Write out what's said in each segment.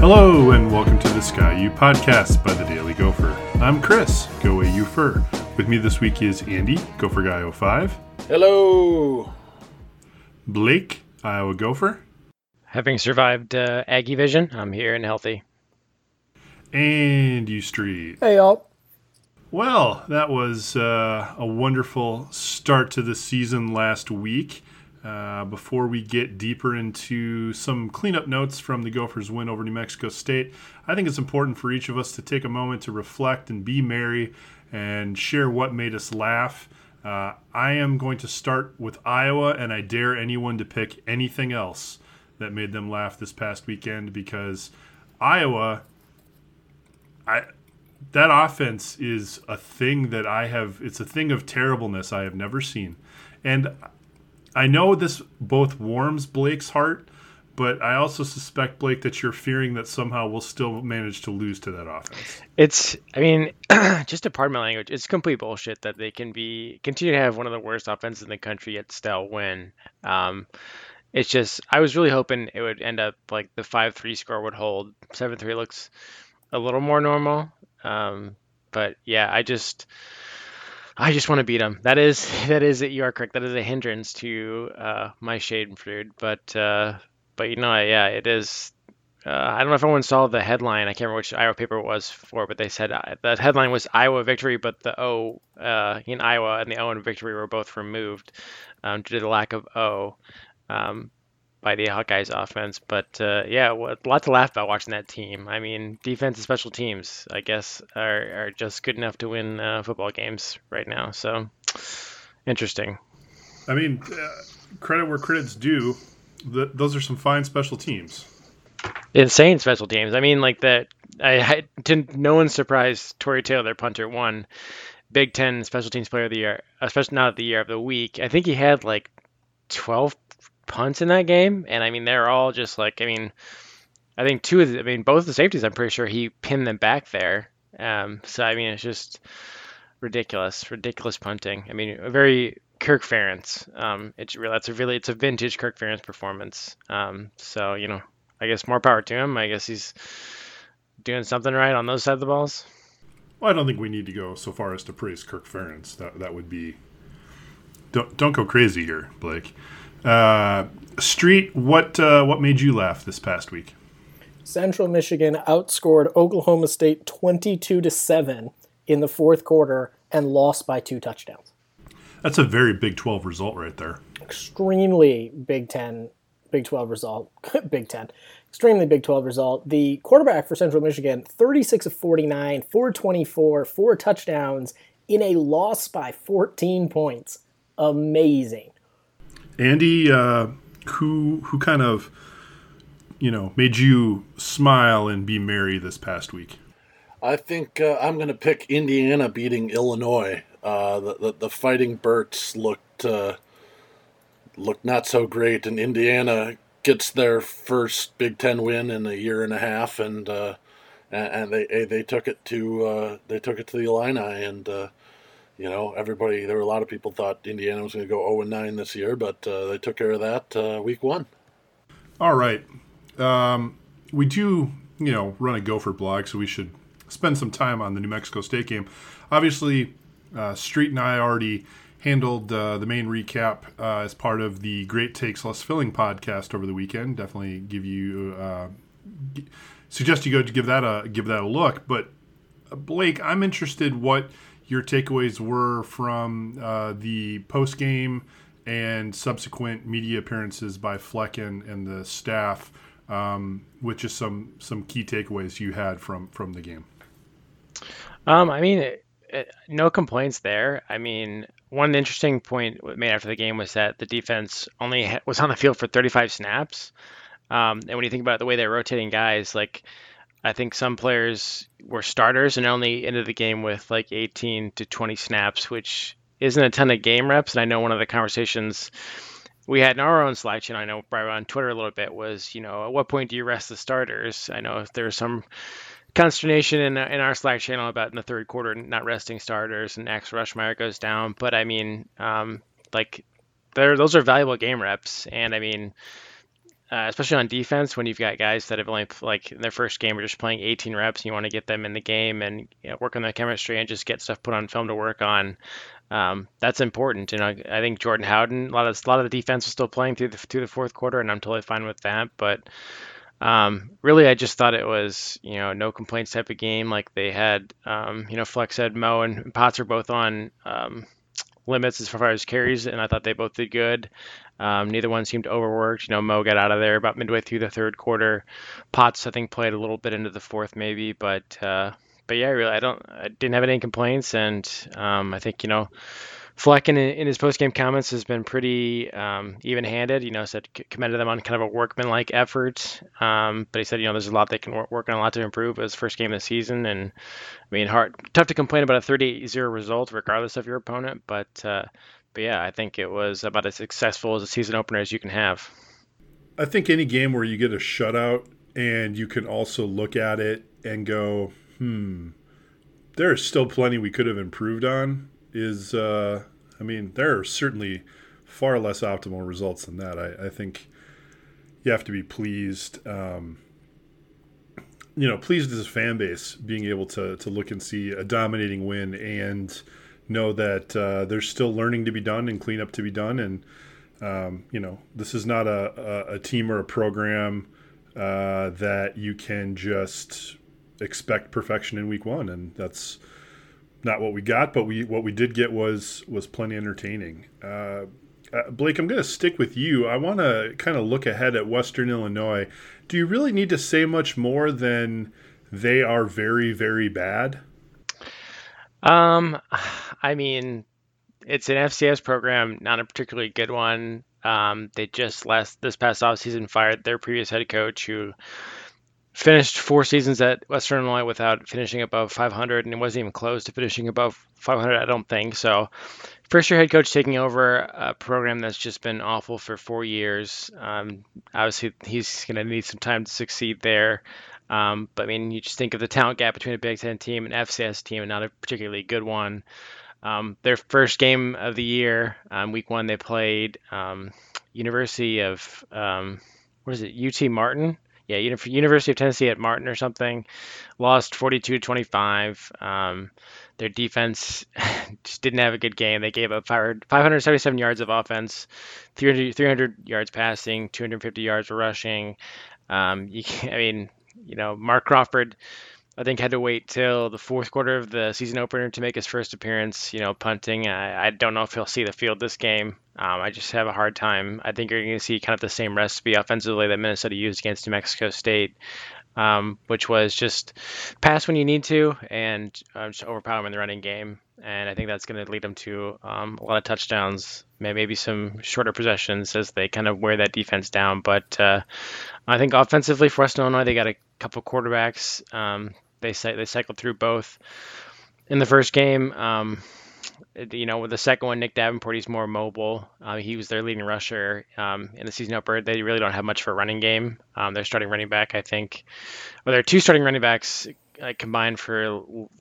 Hello and welcome to the Sky U podcast by the Daily Gopher. I'm Chris, Go AU Fur. With me this week is Andy, Gopher Guy 05. Hello. Blake, Iowa Gopher. Having survived Aggie Vision, I'm here and healthy. And you Street. Hey, y'all. Well, that was a wonderful start to the season last week. Before we get deeper into some cleanup notes from the Gophers' win over New Mexico State, I think it's important for each of us to take a moment to reflect and be merry and share what made us laugh. I am going to start with Iowa, and I dare anyone to pick anything else that made them laugh this past weekend, because Iowa, that offense is a thing that it's a thing of terribleness I have never seen. And I know this both warms Blake's heart, but I also suspect, Blake, that you're fearing that somehow we'll still manage to lose to that offense. Just to pardon my language, it's complete bullshit that they continue to have one of the worst offenses in the country yet still win. It's just, I was really hoping it would end up like the 5-3 score would hold. 7-3 looks a little more normal. But yeah, I just want to beat them. That is, you are correct. That is a hindrance to my Schadenfreude. But yeah, it is. I don't know if everyone saw the headline. I can't remember which Iowa paper it was for, but they said the headline was Iowa victory, but the O in Iowa and the O in victory were both removed due to the lack of O by the Hawkeyes offense. But yeah, a lot to laugh about watching that team. I mean, defense and special teams, I guess, are just good enough to win football games right now. So interesting. I mean, credit where credit's due. Those are some fine special teams. Insane special teams. I mean, like that. To no one's surprise, Torrey Taylor, their punter, won Big Ten Special Teams Player of the Year, especially not the Year of the Week. I think he had like 12 punts in that game, and I mean they're all just like, I think both the safeties, I'm pretty sure he pinned them back there. So I mean, it's just ridiculous punting. I mean, a very Kirk Ferentz. It's a vintage Kirk Ferentz performance. So I guess more power to him. I guess he's doing something right on those side of the balls. Well, I don't think we need to go so far as to praise Kirk Ferentz. That would be, don't go crazy here, Blake. Street, what made you laugh this past week? Central Michigan outscored Oklahoma State 22-7 in the fourth quarter and lost by 2 touchdowns. That's a very Big 12 result right there. Extremely Big 12 result. Big 10. Extremely Big 12 result. The quarterback for Central Michigan, 36 of 49, 424, 4 touchdowns in a loss by 14 points. Amazing. Andy, who kind of, made you smile and be merry this past week? I think I'm going to pick Indiana beating Illinois. The Fighting Birds looked not so great, and Indiana gets their first Big Ten win in a year and a half, and they took it to the Illini, and everybody, there were a lot of people thought Indiana was going to go 0-9 this year, but they took care of that week 1. All right, we do run a Gopher blog, so we should spend some time on the New Mexico State game. Obviously, Street and I already handled the main recap as part of the Great Takes Less Filling podcast over the weekend. Definitely suggest you go to give that a look. But Blake, I'm interested what your takeaways were from the post game and subsequent media appearances by Flecken and the staff, which is some key takeaways you had from the game. No complaints there. I mean, one interesting point made after the game was that the defense only was on the field for 35 snaps. And when you think about the way they're rotating guys, like I think some players were starters and only ended the game with like 18 to 20 snaps, which isn't a ton of game reps. And I know one of the conversations we had in our own Slack channel, I know probably on Twitter a little bit, was, at what point do you rest the starters? I know there was some consternation in our Slack channel about in the third quarter not resting starters and Max Rushmeyer goes down. But I mean, those are valuable game reps. And I mean, especially on defense, when you've got guys that have only like in their first game are just playing 18 reps, and you want to get them in the game and work on their chemistry and just get stuff put on film to work on. That's important. I think Jordan Howden, a lot of the defense was still playing through the fourth quarter, and I'm totally fine with that. But really, I just thought it was, no complaints type of game. Like they had, Flex said Mo and Potts are both on limits as far as carries, and I thought they both did good. Neither one seemed overworked. Mo got out of there about midway through the third quarter. Potts, I think, played a little bit into the fourth, maybe, but yeah, really, I didn't have any complaints, and I think Fleck in his post game comments has been pretty even-handed. Said commended them on kind of a workman-like effort, but he said there's a lot they can work on, a lot to improve. It was first game of the season, and I mean, tough to complain about a 38-0 result regardless of your opponent, but yeah, I think it was about as successful as a season opener as you can have. I think any game where you get a shutout and you can also look at it and go, there is still plenty we could have improved on is, there are certainly far less optimal results than that. I think you have to be pleased, pleased as a fan base being able to look and see a dominating win and know that there's still learning to be done and cleanup to be done. And, this is not a team or a program that you can just expect perfection in week one. And that's not what we got, but what we did get was plenty entertaining. Blake, I'm going to stick with you. I want to kind of look ahead at Western Illinois. Do you really need to say much more than they are very, very bad? It's an FCS program, not a particularly good one. They just this past offseason fired their previous head coach, who finished 4 seasons at Western Illinois without finishing above 500, and it wasn't even close to finishing above 500, I don't think. So first year head coach taking over a program that's just been awful for 4 years. Obviously, he's going to need some time to succeed there. But you just think of the talent gap between a Big Ten team and FCS team, and not a particularly good one. Their first game of the year, week 1, they played University of UT Martin? Yeah, University of Tennessee at Martin or something. Lost 42-25. Their defense just didn't have a good game. They gave up 577 yards of offense, 300 yards passing, 250 yards rushing. Mark Crawford, I think, had to wait till the fourth quarter of the season opener to make his first appearance, punting. I don't know if he'll see the field this game. I just have a hard time. I think you're going to see kind of the same recipe offensively that Minnesota used against New Mexico State, which was just pass when you need to and just overpower them in the running game. And I think that's going to lead them to a lot of touchdowns, maybe some shorter possessions as they kind of wear that defense down. But I think offensively for Western Illinois, they got a couple quarterbacks. They cycled through both in the first game. With the second one, Nick Davenport, he's more mobile. He was their leading rusher in the season opener. They really don't have much for a running game. Their starting running back, I think, there are 2 starting running backs combined for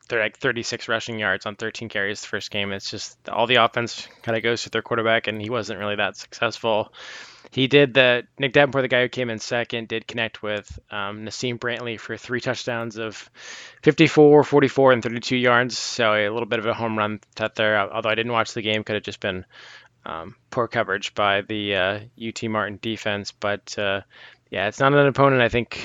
36 rushing yards on 13 carries the first game. It's just all the offense kind of goes to their quarterback, and he wasn't really that successful. Nick Davenport, the guy who came in second, did connect with Nassim Brantley for 3 touchdowns of 54, 44, and 32 yards. So a little bit of a home run there. Although I didn't watch the game, could have just been poor coverage by the UT Martin defense. But yeah, it's not an opponent I think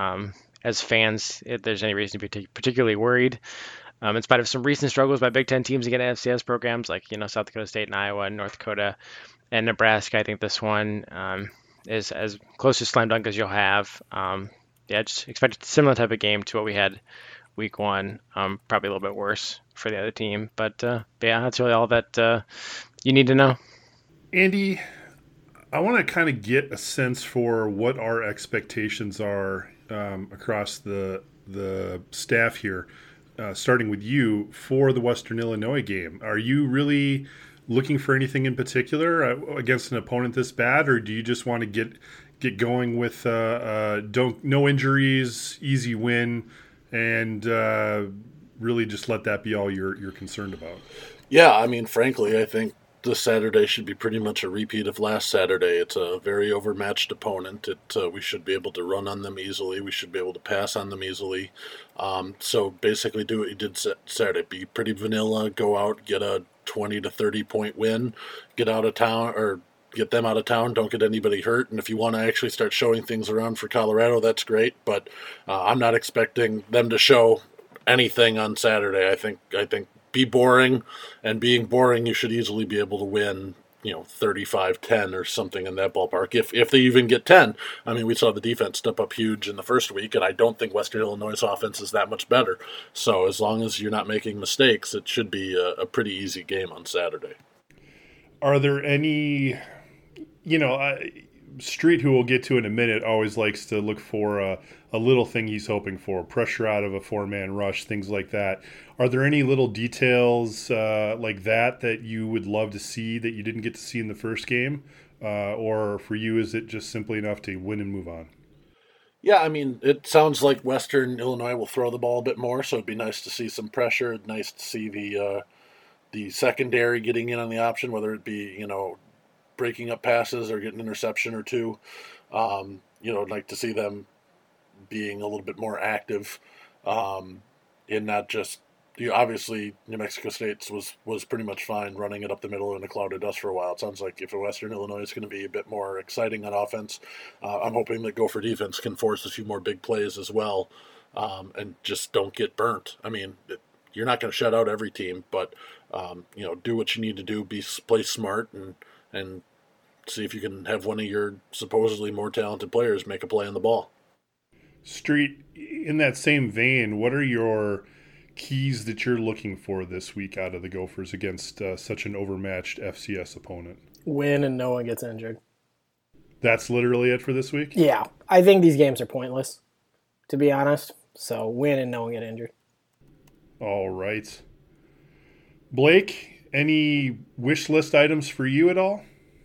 as fans there's any reason to be particularly worried. In spite of some recent struggles by Big Ten teams against FCS programs like South Dakota State and Iowa and North Dakota and Nebraska, I think this one is as close to slam dunk as you'll have. Just expect a similar type of game to what we had week 1. Probably a little bit worse for the other team. But yeah, that's really all that you need to know. Andy, I want to kind of get a sense for what our expectations are across the staff here, starting with you for the Western Illinois game. Are you really looking for anything in particular against an opponent this bad, or do you just want to get going with no injuries, easy win, and really just let that be all you're concerned about? Yeah, frankly, I think this Saturday should be pretty much a repeat of last Saturday. It's a very overmatched opponent. We should be able to run on them easily. We should be able to pass on them easily. So basically do what you did Saturday. Be pretty vanilla, go out, get a 20 to 30 point win, get out of town, or get them out of town, don't get anybody hurt. And if you want to actually start showing things around for Colorado, that's great. But I'm not expecting them to show anything on Saturday. I think be boring, and being boring, you should easily be able to win, 35-10 or something in that ballpark. If they even get 10, I mean, we saw the defense step up huge in the first week, and I don't think Western Illinois' offense is that much better. So as long as you're not making mistakes, it should be a pretty easy game on Saturday. Are there any, Street, who we'll get to in a minute, always likes to look for a little thing he's hoping for, pressure out of a four-man rush, things like that. Are there any little details like that you would love to see that you didn't get to see in the first game? Or for you, is it just simply enough to win and move on? Yeah, I mean, it sounds like Western Illinois will throw the ball a bit more, so it'd be nice to see some pressure. Nice to see the secondary getting in on the option, whether it be, breaking up passes or getting an interception or two. I'd like to see them being a little bit more active in not just, obviously New Mexico State was pretty much fine running it up the middle in a cloud of dust for a while. It sounds like if Western Illinois is going to be a bit more exciting on offense, I'm hoping that Gopher defense can force a few more big plays as well, and just don't get burnt. I mean, you're not going to shut out every team, but do what you need to do, play smart, and see if you can have one of your supposedly more talented players make a play on the ball. Street, in that same vein, what are your keys that you're looking for this week out of the Gophers against such an overmatched FCS opponent? Win and no one gets injured. That's literally it for this week? Yeah. I think these games are pointless, to be honest. So win and no one get injured. All right. Blake, any wish list items for you at all?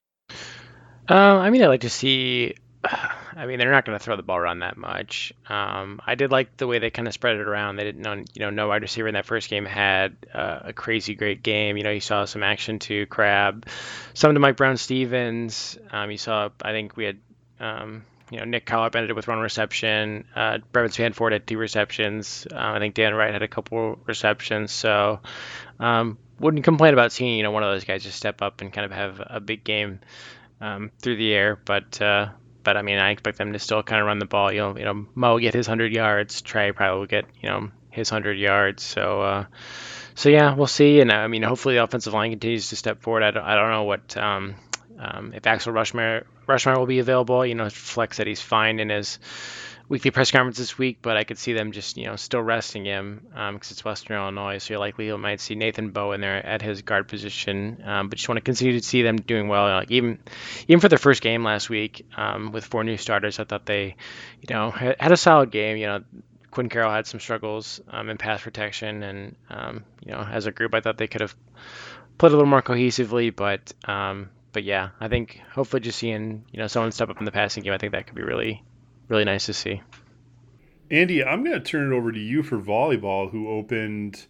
I'd like to see. They're not going to throw the ball around that much. I did like the way they kind of spread it around. They didn't know, no wide receiver in that first game had a crazy great game. You saw some action to Crab, some to Mike Brown-Stevens. You saw, I think we had, Nick Collop ended it with one reception. Brevin Spanford had 2 receptions. I think Dan Wright had a couple receptions. So wouldn't complain about seeing, one of those guys just step up and kind of have a big game through the air, but I expect them to still kind of run the ball. Mo will get his 100 yards. Trey probably will get his 100 yards. So yeah, we'll see. And hopefully the offensive line continues to step forward. I don't know what if Axel Rushmeyer will be available. Flex said he's fine in his weekly press conference this week, but I could see them just still resting him because it's Western Illinois, so you're likely you might see Nathan Bowe in there at his guard position. But just want to continue to see them doing well. Even for their first game last week with 4 new starters, I thought they had a solid game. Quinn Carroll had some struggles in pass protection, and as a group, I thought they could have played a little more cohesively. But yeah, I think hopefully just seeing someone step up in the passing game, I think that could be really nice to see. Andy, I'm going to turn it over to you for volleyball, who opened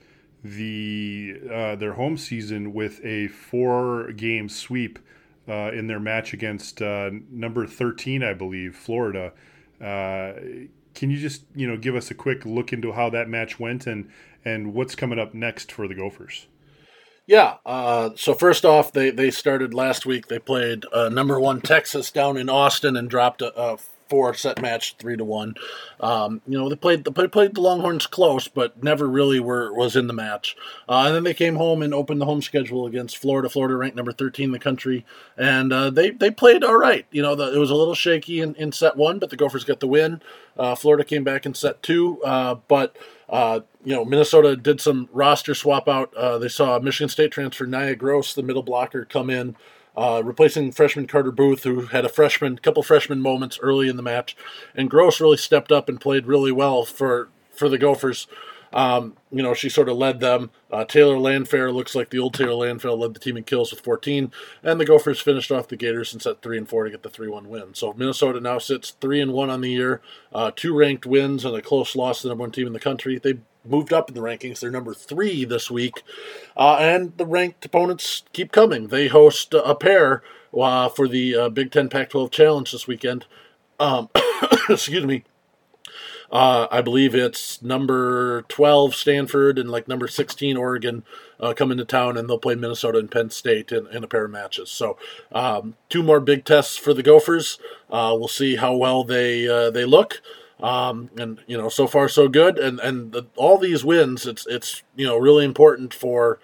their home season with a 4-game sweep in their match against number 13, I believe, Florida. Can you just give us a quick look into how that match went and what's coming up next for the Gophers? Yeah, so first off, they started last week. They played number 1 Texas down in Austin and dropped a 4-set match 3-1. They played the Longhorns close, but never really was in the match. And then they came home and opened the home schedule against Florida. Florida ranked number 13 in the country, and they played all right. It was a little shaky in set 1, but the Gophers got the win. Florida came back in set 2, but Minnesota did some roster swap out. They saw Michigan State transfer Nia Gross, the middle blocker, come in, replacing freshman Carter Booth, who had a couple freshman moments early in the match. And Gross really stepped up and played really well for the Gophers. She sort of led them. Taylor Landfair looks like the old Taylor Landfair led the team in kills with 14, and the Gophers finished off the Gators and set 3-4 to get the 3-1 win. So Minnesota now sits 3-1 on the year, 2 ranked wins and a close loss to the number 1 team in the country. They moved up in the rankings. They're number 3 this week, and the ranked opponents keep coming. They host a pair for the Big Ten Pac-12 Challenge this weekend. Excuse me. I believe it's number 12 Stanford and like number 16 Oregon come into town, and they'll play Minnesota and Penn State in a pair of matches. So 2 more big tests for the Gophers. We'll see how well they look. And so far so good. And all these wins, it's really important for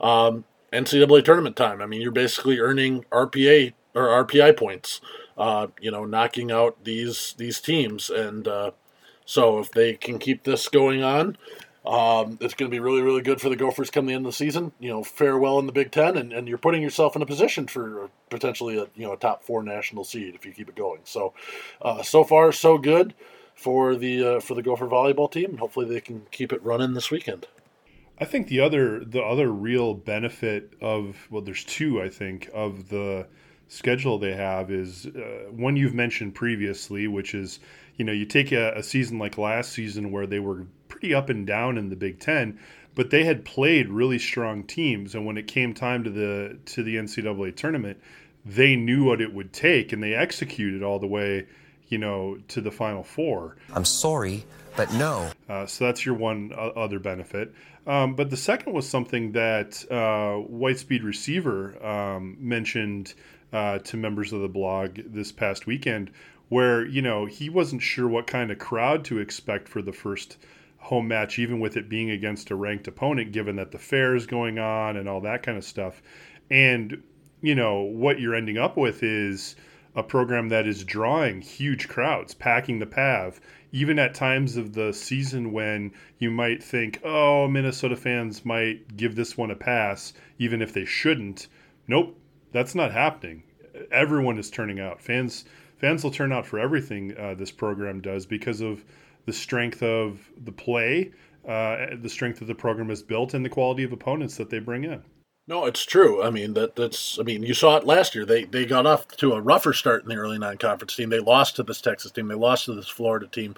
NCAA tournament time. I mean, you're basically earning RPI points. Knocking out these teams. And so if they can keep this going on, it's going to be really, really good for the Gophers come the end of the season. Fare well in the Big Ten, and you're putting yourself in a position for potentially a top 4 national seed if you keep it going. So, so far so good for the Gopher volleyball team. Hopefully they can keep it running this weekend. I think the other real benefit of, well, there's 2, I think, of the schedule they have is one you've mentioned previously, which is, you take a season like last season where they were pretty up and down in the Big Ten, but they had played really strong teams, and when it came time to the NCAA tournament, they knew what it would take, and they executed all the way, to the Final Four. I'm sorry, but no. So that's your one other benefit. But the second was something that White Speed Receiver mentioned to members of the blog this past weekend, where, he wasn't sure what kind of crowd to expect for the first home match, even with it being against a ranked opponent, given that the fair is going on and all that kind of stuff. And, what you're ending up with is a program that is drawing huge crowds, packing the PAV, even at times of the season when you might think, oh, Minnesota fans might give this one a pass, even if they shouldn't. Nope, that's not happening. Everyone is turning out. Fans will turn out for everything this program does because of the strength of the play, the strength that the program has built, and the quality of opponents that they bring in. No, it's true. I mean, you saw it last year. They got off to a rougher start in the early non-conference team. They lost to this Texas team. They lost to this Florida team.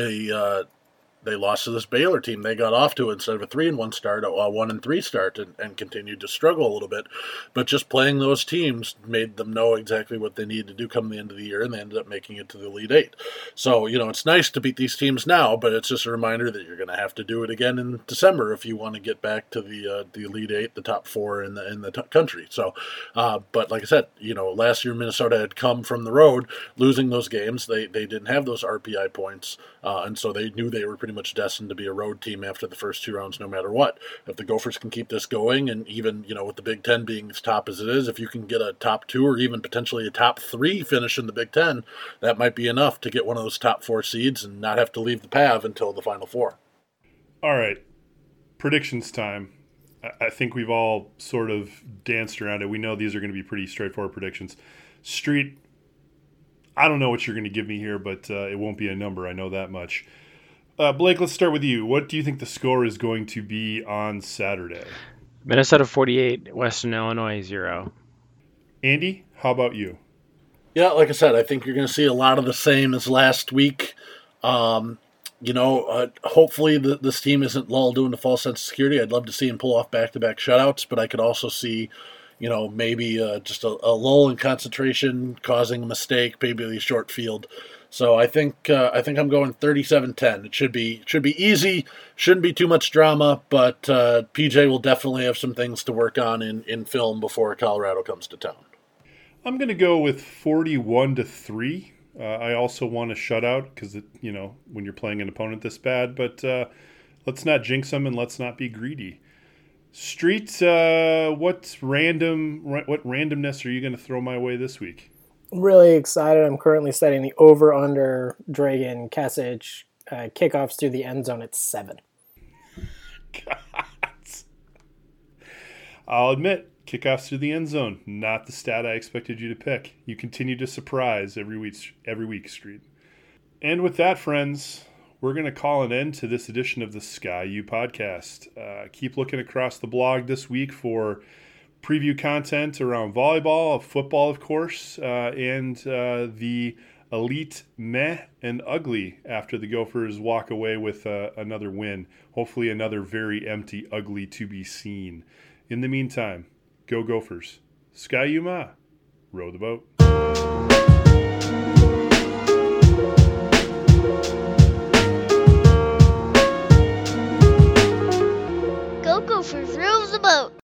They lost to this Baylor team. They got off to, instead of a 3-1 start, a 1-3 start, and continued to struggle a little bit. But just playing those teams made them know exactly what they needed to do come the end of the year, and they ended up making it to the Elite Eight. So, it's nice to beat these teams now, but it's just a reminder that you're going to have to do it again in December if you want to get back to the Elite Eight, the top 4 in the country. So, but like I said, last year Minnesota had come from the road, losing those games. They didn't have those RPI points, and so they knew they were pretty much destined to be a road team after the first 2 rounds no matter what. If the Gophers can keep this going, and even with the Big Ten being as top as it is, if you can get a top 2 or even potentially a top 3 finish in the Big Ten, that might be enough to get one of those top 4 seeds and not have to leave the PAV until the Final Four. All right, predictions time. I think we've all sort of danced around it. We know these are going to be pretty straightforward predictions. Street, I don't know what you're going to give me here, but it won't be a number. I know that much. Blake, let's start with you. What do you think the score is going to be on Saturday? Minnesota 48, Western Illinois 0. Andy, how about you? Yeah, like I said, I think you're going to see a lot of the same as last week. Hopefully this team isn't lulled into false sense of security. I'd love to see him pull off back-to-back shutouts, but I could also see, maybe just a lull in concentration causing a mistake, maybe a short field. So I think I'm going 37-10. It should be easy, shouldn't be too much drama, but PJ will definitely have some things to work on in film before Colorado comes to town. I'm going to go with 41-3. I also want a shutout because, when you're playing an opponent this bad, but let's not jinx them and let's not be greedy. Street, what randomness are you going to throw my way this week? I'm really excited. I'm currently setting the over-under Dragan Kesic kickoffs through the end zone at 7. God. I'll admit, kickoffs through the end zone, not the stat I expected you to pick. You continue to surprise every week, Street. And with that, friends, we're going to call an end to this edition of the Sky U podcast. Keep looking across the blog this week for preview content around volleyball, football, of course, and the elite meh and ugly after the Gophers walk away with another win. Hopefully another very empty ugly to be seen. In the meantime, go Gophers. Sky U Ma. Row the boat.